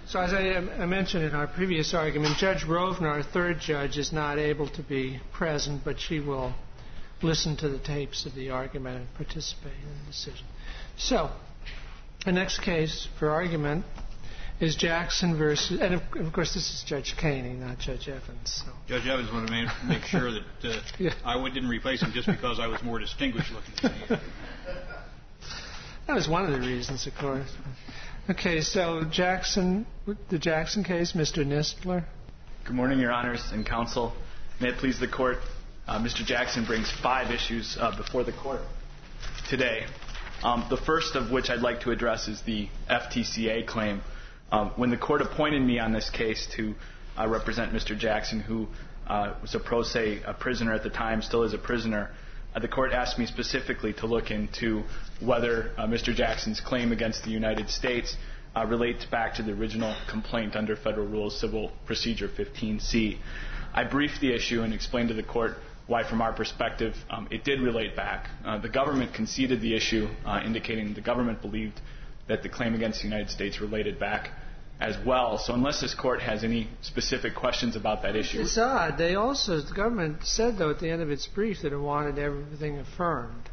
So as I mentioned in our previous argument, Judge Rovner, our third judge, is not able to be present, but she will listen to the tapes of the argument and participate in the decision. So the next case for argument is Jackson versus, and of course this is Judge Kaney, not Judge Evans. So. Judge Evans wanted to make sure that I didn't replace him just because I was more distinguished looking than he is. That was one of the reasons, of course. Okay, so the Jackson case, Mr. Nistler. Good morning, Your Honors and Counsel. May it please the Court, Mr. Jackson brings 5 issues before the Court today. The first of which I'd like to address is the FTCA claim. When the Court appointed me on this case to represent Mr. Jackson, who was a pro se prisoner at the time, still is a prisoner, the Court asked me specifically to look into whether Mr. Jackson's claim against the United States relates back to the original complaint under Federal Rules Civil Procedure 15C. I briefed the issue and explained to the Court why, from our perspective, it did relate back. The government conceded the issue, indicating the government believed that the claim against the United States related back as well. So unless this Court has any specific questions about that issue. It's odd. The government said, though, at the end of its brief that it wanted everything affirmed.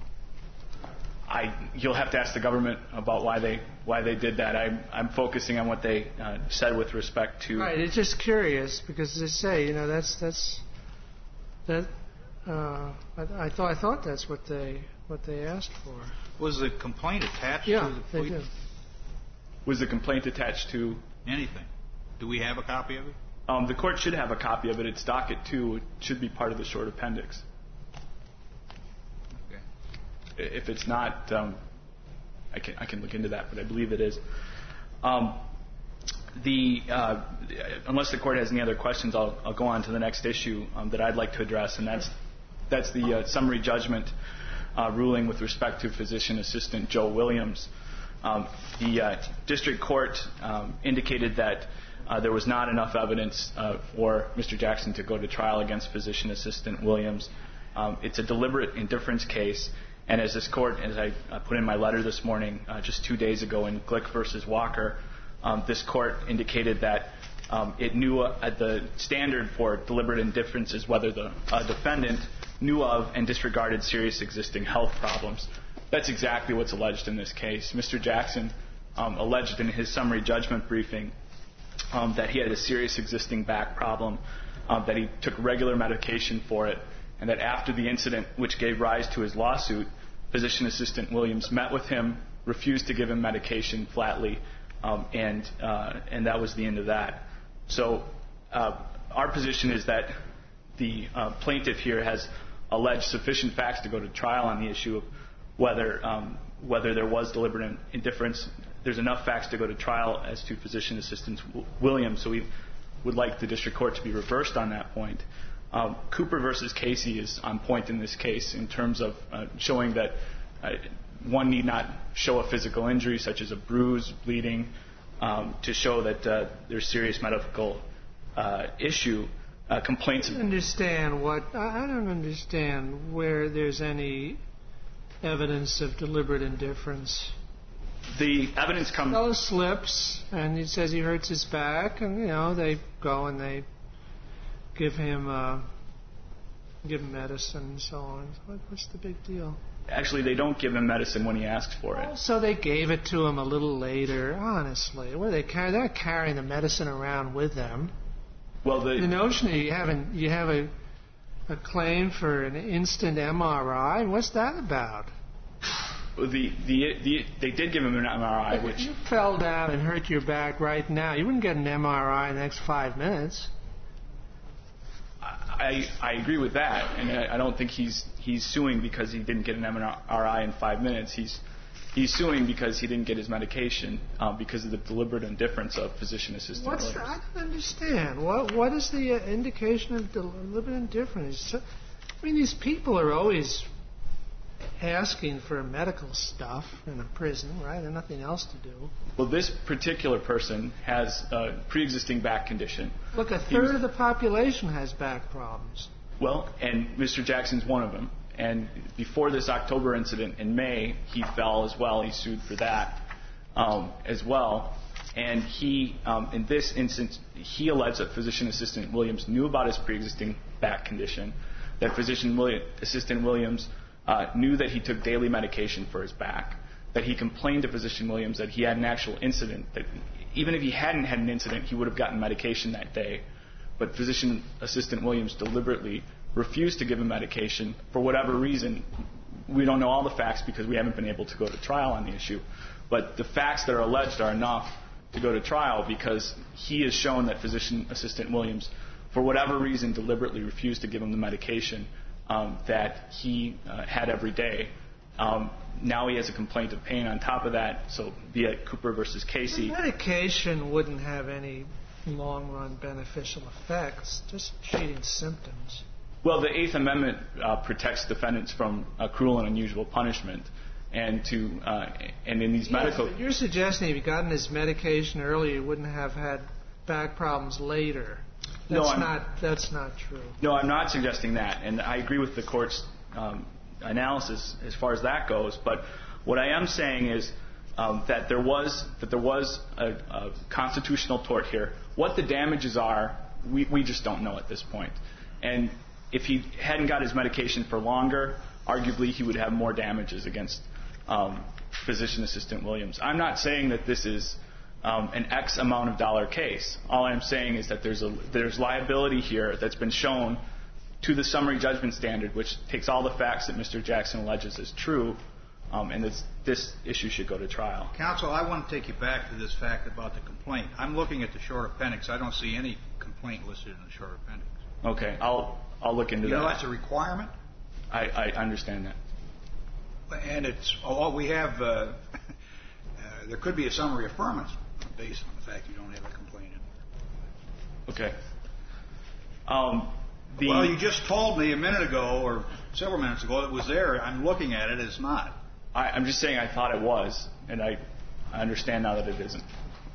You'll have to ask the government about why they did that. I'm focusing on what they said with respect to. Right. It's just curious because they say, I thought that's what they asked for. Was the complaint attached to the plea? Yeah, they did. Was the complaint attached to anything? Do we have a copy of it? The Court should have a copy of it. It's docket 2. It should be part of the short appendix. Okay. If it's not, I can look into that, but I believe it is. Unless the Court has any other questions, I'll go on to the next issue that I'd like to address, and that's the summary judgment ruling with respect to physician assistant Joe Williams. The district court indicated that there was not enough evidence for Mr. Jackson to go to trial against physician assistant Williams. It's a deliberate indifference case, and as this Court, as I put in my letter this morning, just 2 days ago in Glick versus Walker, this Court indicated that it knew the standard for deliberate indifference is whether the defendant knew of and disregarded serious existing health problems. That's exactly what's alleged in this case. Mr. Jackson alleged in his summary judgment briefing that he had a serious existing back problem, that he took regular medication for it, and that after the incident which gave rise to his lawsuit, physician assistant Williams met with him, refused to give him medication flatly, and that was the end of that. So our position is that the plaintiff here has alleged sufficient facts to go to trial on the issue of whether there was deliberate indifference. There's enough facts to go to trial as to physician assistant Williams, so we would like the district court to be reversed on that point. Cooper versus Casey is on point in this case in terms of showing that one need not show a physical injury such as a bruise, bleeding, to show that there's serious medical issue. Complaints. I don't understand where there's any evidence of deliberate indifference. The evidence comes. Fellow slips, and he says he hurts his back, and they go and they give him medicine and so on. What's the big deal? Actually, they don't give him medicine when he asks for it. So they gave it to him a little later. Honestly, what are they're not carrying the medicine around with them. Well, the notion that you have a claim for an instant MRI. What's that about? They did give him an MRI, If which you fell down and hurt your back right now, you wouldn't get an MRI in the next 5 minutes. I agree with that, and I don't think he's suing because he didn't get an MRI in 5 minutes. He's suing because he didn't get his medication because of the deliberate indifference of physician assistant. I don't understand. What is the indication of deliberate indifference? I mean, these people are always asking for medical stuff in a prison, right? There's nothing else to do. Well, this particular person has a pre-existing back condition. Look, a third of the population has back problems. Well, and Mr. Jackson's one of them. And before this October incident in May, he fell as well. He sued for that as well. And he, in this instance, he alleged that Physician Assistant Williams knew about his pre-existing back condition, that Physician Assistant Williams knew that he took daily medication for his back, that he complained to Physician Williams that he had an actual incident, that even if he hadn't had an incident, he would have gotten medication that day. But Physician Assistant Williams deliberately refused to give him medication for whatever reason. We don't know all the facts because we haven't been able to go to trial on the issue. But the facts that are alleged are enough to go to trial because he has shown that Physician Assistant Williams, for whatever reason, deliberately refused to give him the medication that he had every day. Now he has a complaint of pain on top of that, so be it Cooper versus Casey. The medication wouldn't have any long-run beneficial effects, just treating symptoms. Well, the Eighth Amendment protects defendants from cruel and unusual punishment, and in these medical. But you're suggesting if he'd gotten his medication earlier, he wouldn't have had back problems later. That's not true. No, I'm not suggesting that, and I agree with the court's analysis as far as that goes. But what I am saying is that there was a constitutional tort here. What the damages are, we just don't know at this point. And if he hadn't got his medication for longer, arguably he would have more damages against Physician Assistant Williams. I'm not saying that this is an X amount of dollar case. All I'm saying is that there's liability here that's been shown to the summary judgment standard, which takes all the facts that Mr. Jackson alleges as true, and this issue should go to trial. Counsel, I want to take you back to this fact about the complaint. I'm looking at the short appendix. I don't see any complaint listed in the short appendix. Okay, I'll look into that. You know that's a requirement? I understand that. And it's we have. There could be a summary affirmance based on the fact you don't have a complaint in there. Okay. Well, you just told me a minute ago or several minutes ago it was there. I'm looking at it. It's not. I'm just saying I thought it was, and I understand now that it isn't.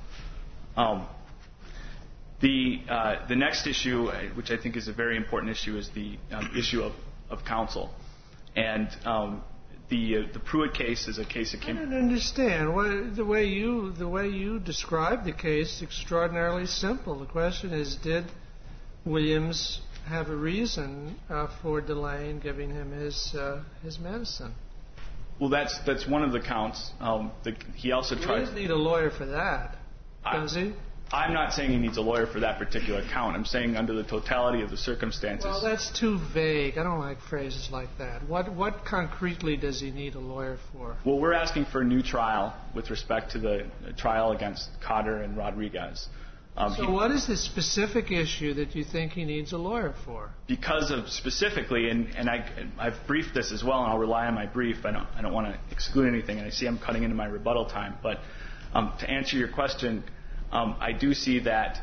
The next issue, which I think is a very important issue, is the issue of counsel. And the Pruitt case is a case that came. I don't understand. The way you describe the case is extraordinarily simple. The question is, did Williams have a reason for delaying giving him his medicine? Well, that's one of the counts. He also tried. He doesn't need a lawyer for that, does he? I'm not saying he needs a lawyer for that particular count. I'm saying under the totality of the circumstances. Well, that's too vague. I don't like phrases like that. What concretely does he need a lawyer for? Well, we're asking for a new trial with respect to the trial against Cotter and Rodriguez. So what is the specific issue that you think he needs a lawyer for? Because of specifically, and I've briefed this as well, and I'll rely on my brief. I don't want to exclude anything, and I see I'm cutting into my rebuttal time. But to answer your question, I do see that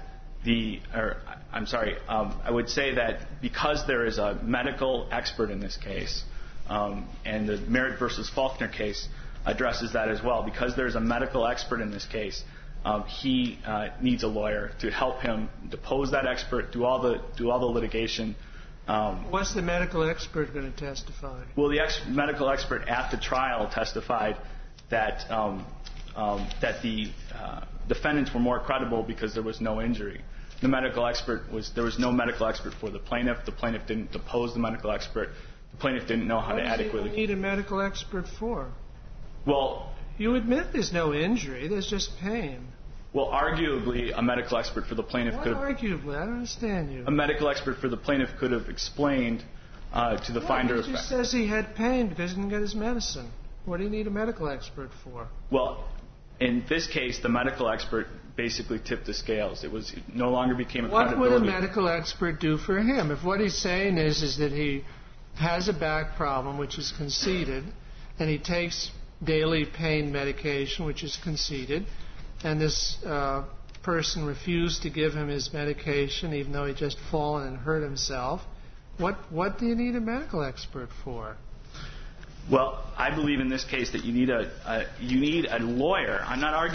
I would say that because there is a medical expert in this case, and the Merritt versus Faulkner case addresses that as well. Because there's a medical expert in this case, he needs a lawyer to help him depose that expert, do all the litigation. What's the medical expert going to testify? Well, the medical expert at the trial testified that the defendants were more credible because there was no injury. There was no medical expert for the plaintiff. The plaintiff didn't depose the medical expert. The plaintiff didn't know how to adequately. What do you need a medical expert for? Well, you admit there's no injury. There's just pain. Well, arguably, a medical expert for the plaintiff could have. Arguably, I don't understand you. A medical expert for the plaintiff could have explained to the finder of fact. He just says he had pain because he didn't get his medicine. What do you need a medical expert for? Well, in this case, the medical expert basically tipped the scales. It no longer became a credibility. What would a medical expert do for him? If what he's saying is that he has a back problem, which is conceded, and he takes daily pain medication, which is conceded, and this person refused to give him his medication even though he'd just fallen and hurt himself, what do you need a medical expert for? Well, I believe in this case that you need a lawyer. I'm not arguing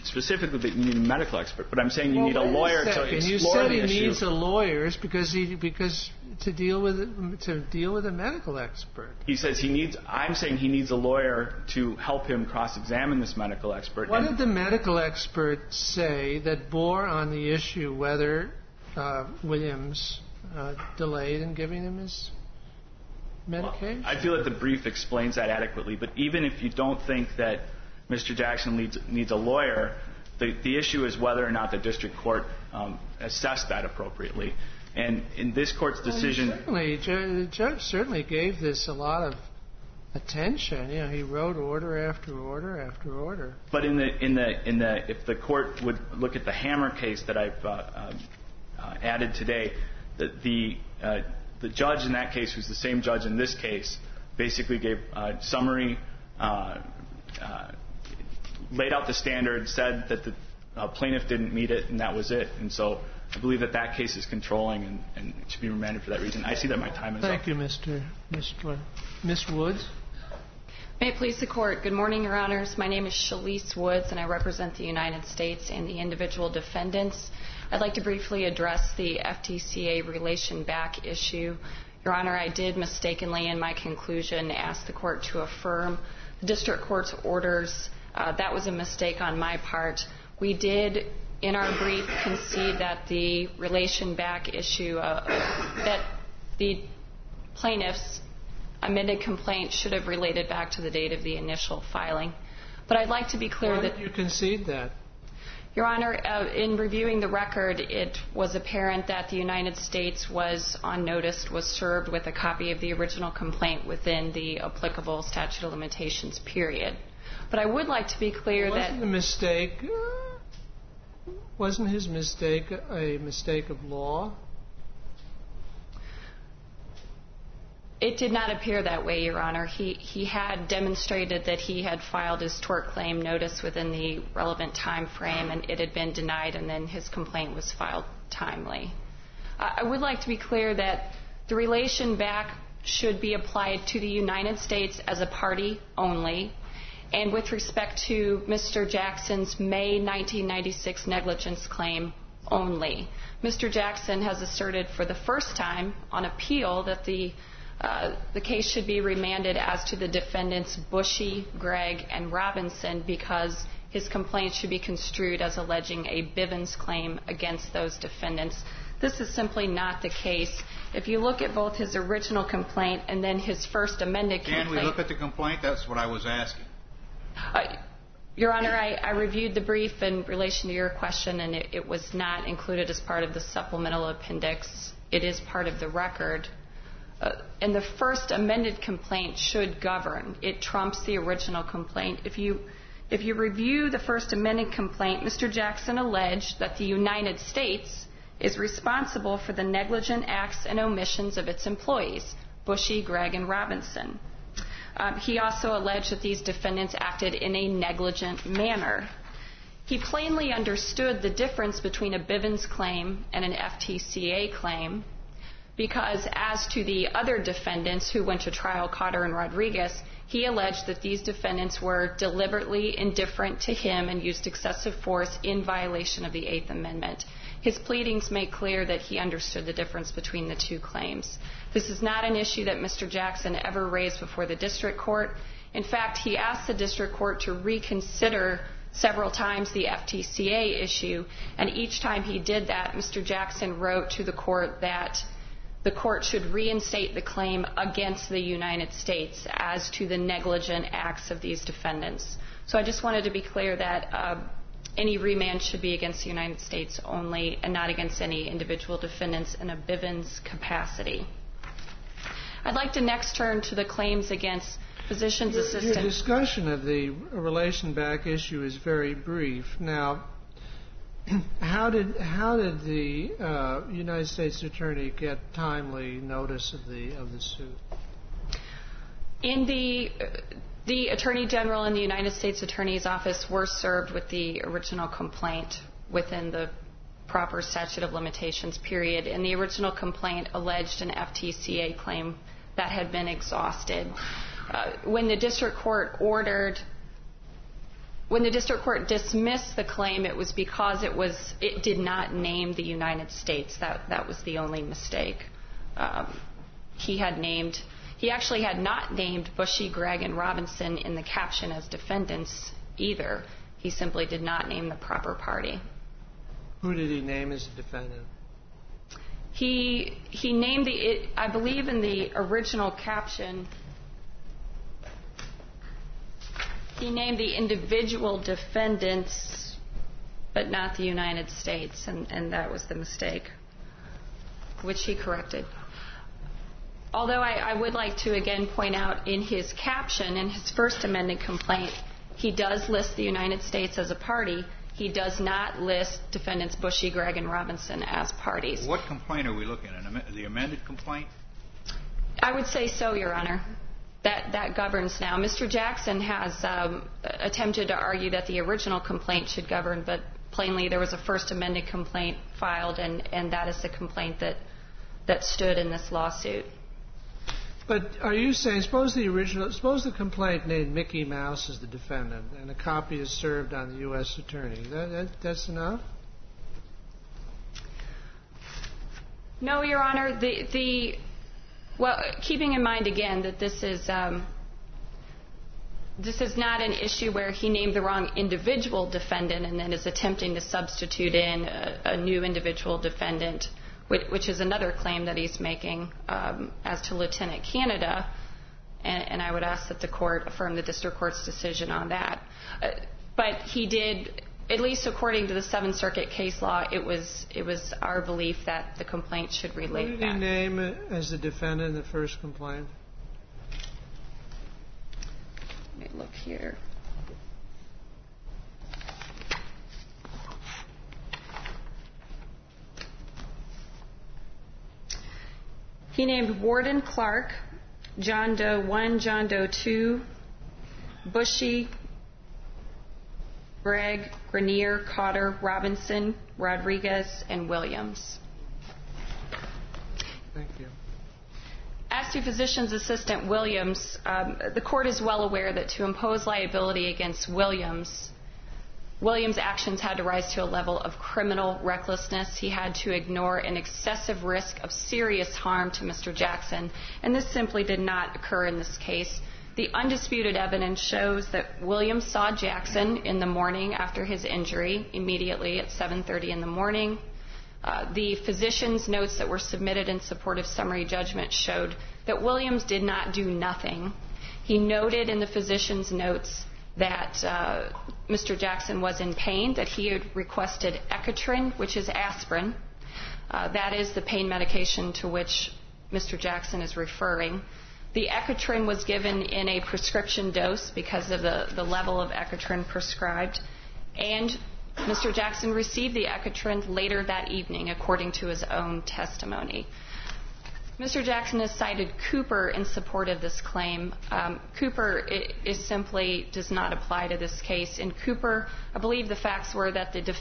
specifically that you need a medical expert, but I'm saying you need a lawyer to explore the issue. You said he needs a lawyer because to deal with a medical expert. He says I'm saying he needs a lawyer to help him cross-examine this medical expert. What did the medical expert say that bore on the issue whether Williams delayed in giving him his medication? Well, I feel that the brief explains that adequately, but even if you don't think that Mr. Jackson needs a lawyer, the issue is whether or not the district court assessed that appropriately. And in this court's decision, the judge certainly gave this a lot of attention. He wrote order after order after order. But if the court would look at the Hammer case that I've added today, the judge in that case, who's the same judge in this case, basically gave summary, laid out the standard, said that the plaintiff didn't meet it, and that was it. And so I believe that case is controlling and it should be remanded for that reason. I see that my time is up. Thank you, Ms. Woods. May it please the Court. Good morning, Your Honors. My name is Shalise Woods, and I represent the United States and the individual defendants. I'd like to briefly address the FTCA relation back issue. Your Honor, I did mistakenly in my conclusion ask the Court to affirm the district court's orders. That was a mistake on my part. We did, in our brief, concede that the relation back issue, that the plaintiff's amended complaint should have related back to the date of the initial filing. But I'd like to be clear that... Why did you concede that? Your Honor, in reviewing the record, it was apparent that the United States was on notice, was served with a copy of the original complaint within the applicable statute of limitations period. But I would like to be clear that... Wasn't his mistake a mistake of law? It did not appear that way, Your Honor. He had demonstrated that he had filed his tort claim notice within the relevant time frame, and it had been denied, and then his complaint was filed timely. I would like to be clear that the relation back should be applied to the United States as a party only, and with respect to Mr. Jackson's May 1996 negligence claim only. Mr. Jackson has asserted for the first time on appeal that the case should be remanded as to the defendants Bushy, Gregg, and Robinson because his complaint should be construed as alleging a Bivens claim against those defendants. This is simply not the case. If you look at both his original complaint and then his first amended complaint... Can we look at the complaint? That's what I was asking. Your Honor, I reviewed the brief in relation to your question, and it was not included as part of the supplemental appendix. It is part of the record. And the first amended complaint should govern. It trumps the original complaint. If you review the first amended complaint, Mr. Jackson alleged that the United States is responsible for the negligent acts and omissions of its employees, Bushy, Gregg, and Robinson. He also alleged that these defendants acted in a negligent manner. He plainly understood the difference between a Bivens claim and an FTCA claim because as to the other defendants who went to trial, Cotter and Rodriguez, he alleged that these defendants were deliberately indifferent to him and used excessive force in violation of the Eighth Amendment. His pleadings make clear that he understood the difference between the two claims. This is not an issue that Mr. Jackson ever raised before the district court. In fact, he asked the district court to reconsider several times the FTCA issue, and each time he did that, Mr. Jackson wrote to the court that the court should reinstate the claim against the United States as to the negligent acts of these defendants. So I just wanted to be clear that any remand should be against the United States only and not against any individual defendants in a Bivens capacity. I'd like to next turn to the claims against physician's assistants. Your discussion of the relation back issue is very brief. Now, how did the United States Attorney get timely notice of the suit? In the Attorney General and the United States Attorney's Office were served with the original complaint within the proper statute of limitations period, and the original complaint alleged an FTCA claim that had been exhausted. When the district court ordered when the district court dismissed the claim, it was because it did not name the United States. That was the only mistake. He actually had not named Bushy, Gregg, and Robinson in the caption as defendants either. He simply did not name the proper party. Who did he name as a defendant? He named I believe in the original caption, he named the individual defendants, but not the United States, and that was the mistake, which he corrected. Although I would like to again point out in his caption, in his First Amendment complaint, he does list the United States as a party. He does not list defendants Bushy, Gregg, and Robinson as parties. What complaint are we looking at? The amended complaint? I would say so, Your Honor. That governs now. Mr. Jackson has attempted to argue that the original complaint should govern, but plainly there was a First Amendment complaint filed, and that is the complaint that stood in this lawsuit. But are you saying, suppose the complaint named Mickey Mouse as the defendant, and a copy is served on the U.S. attorney. That's enough? No, Your Honor. Well, keeping in mind again that this is not an issue where he named the wrong individual defendant and then is attempting to substitute in a new individual defendant, which is another claim that he's making as to Lieutenant Canada, and I would ask that the court affirm the district court's decision on that. But he did, at least according to the Seventh Circuit case law, it was our belief that the complaint should relate back. What did he name as the defendant in the first complaint? Let me look here. He named Warden Clark, John Doe 1, John Doe 2, Bushy, Gregg, Grenier, Cotter, Robinson, Rodriguez, and Williams. Thank you. As to Physician's Assistant Williams, the court is well aware that to impose liability against Williams' actions had to rise to a level of criminal recklessness. He had to ignore an excessive risk of serious harm to Mr. Jackson, and this simply did not occur in this case. The undisputed evidence shows that Williams saw Jackson in the morning after his injury, immediately at 7:30 in the morning. The physician's notes that were submitted in support of summary judgment showed that Williams did not do nothing. He noted in the physician's notes that Mr. Jackson was in pain, that he had requested Ecotrin, which is aspirin. That is the pain medication to which Mr. Jackson is referring. The Ecotrin was given in a prescription dose because of the level of Ecotrin prescribed, and Mr. Jackson received the Ecotrin later that evening, according to his own testimony. Mr. Jackson has cited Cooper in support of this claim. Cooper simply does not apply to this case. In Cooper, I believe the facts were that the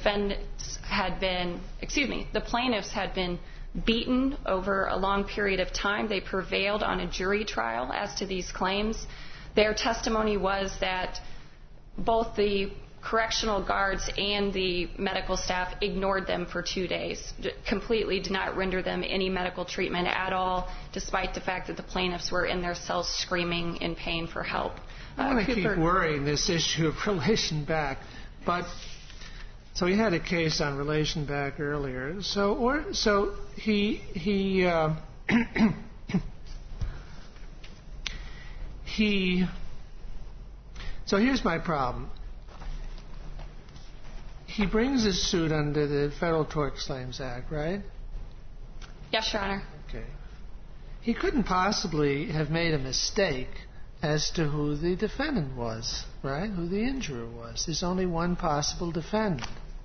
plaintiffs had been beaten over a long period of time. They prevailed on a jury trial as to these claims. Their testimony was that both the correctional guards and the medical staff ignored them for 2 days, completely did not render them any medical treatment at all, despite the fact that the plaintiffs were in their cells screaming in pain for help. I want to keep worrying this issue of relation back, but so he had a case on relation back earlier. So he So here's my problem. He brings his suit under the Federal Tort Claims Act, right? Yes, Your Honor. Okay. He couldn't possibly have made a mistake as to who the defendant was, right? Who the injurer was. There's only one possible defendant.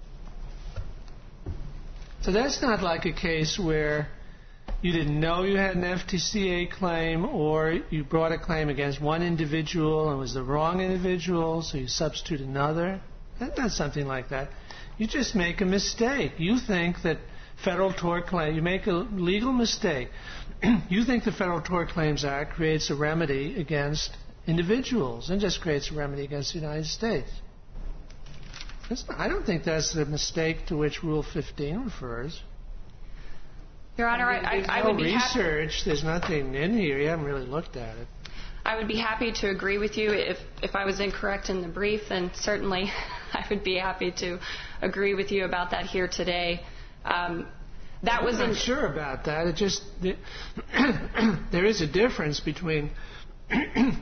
So that's not like a case where you didn't know you had an FTCA claim, or you brought a claim against one individual and it was the wrong individual, so you substitute another. That's not something like that. You just make a mistake. You think that Federal Tort Claims, you make a legal mistake. You think the Federal Tort Claims Act creates a remedy against individuals and just creates a remedy against the United States. I don't think that's the mistake to which Rule 15 refers. Your Honor, I would be happy. Research. There's nothing in here. You haven't really looked at it. I would be happy to agree with you. If I was incorrect in the brief, then certainly I would be happy to agree with you about that here today. I'm not sure about that. It just there is a difference between and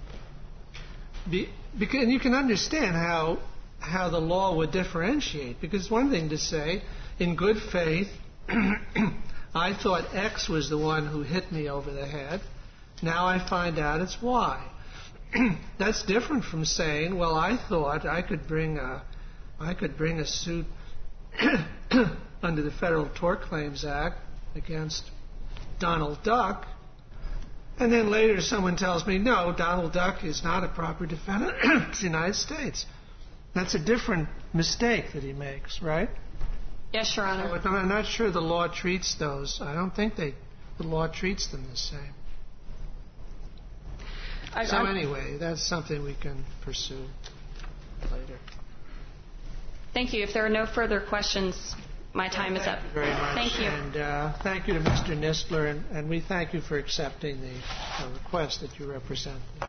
you can understand how the law would differentiate, because it's one thing to say in good faith I thought X was the one who hit me over the head. Now I find out it's Y. That's different from saying, well, I thought I could bring a suit under the Federal Tort Claims Act against Donald Duck, and then later someone tells me, no, Donald Duck is not a proper defendant. It's the United States. That's a different mistake that he makes, right? Yes, Your Honor. So I'm not sure the law treats those. I don't think the law treats them the same. So anyway, that's something we can pursue later. Thank you. If there are no further questions, my time is up. Thank you very much. Thank you. And thank you to Mr. Nistler, and we thank you for accepting the request that you represent.